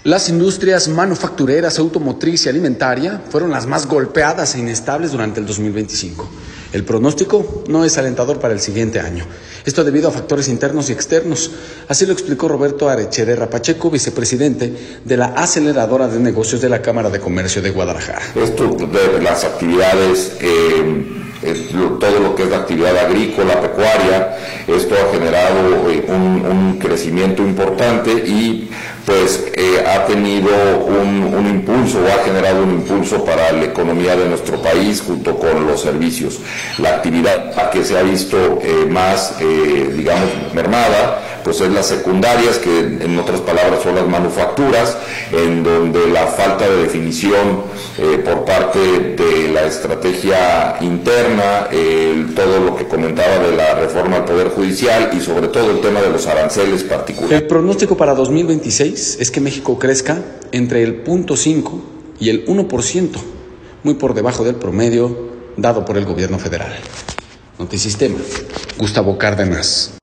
Las industrias manufactureras, automotriz y alimentaria fueron las más golpeadas e inestables durante el 2025. El pronóstico no es alentador para el siguiente año. Esto debido a factores internos y externos. Así lo explicó Roberto Arechederra Pacheco, vicepresidente de la aceleradora de negocios de la Cámara de Comercio de Guadalajara. Esto de las actividades, todo lo que es la actividad agrícola, pecuaria, esto ha generado un crecimiento importante y pues ha tenido un impulso o ha generado un impulso para la economía de nuestro país junto con los servicios. La actividad que se ha visto más, mermada, pues es las secundarias, que en otras palabras son las manufacturas, en donde la falta de definición por parte de la estrategia interna, todo lo que comentaba de la reforma al Poder Judicial y sobre todo el tema de los aranceles particulares. El pronóstico para 2026 es que México crezca entre el 0.5 y el 1%, muy por debajo del promedio dado por el gobierno federal. Notisistema, Gustavo Cárdenas.